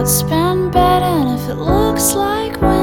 clouds spin bed, and if it looks like wind,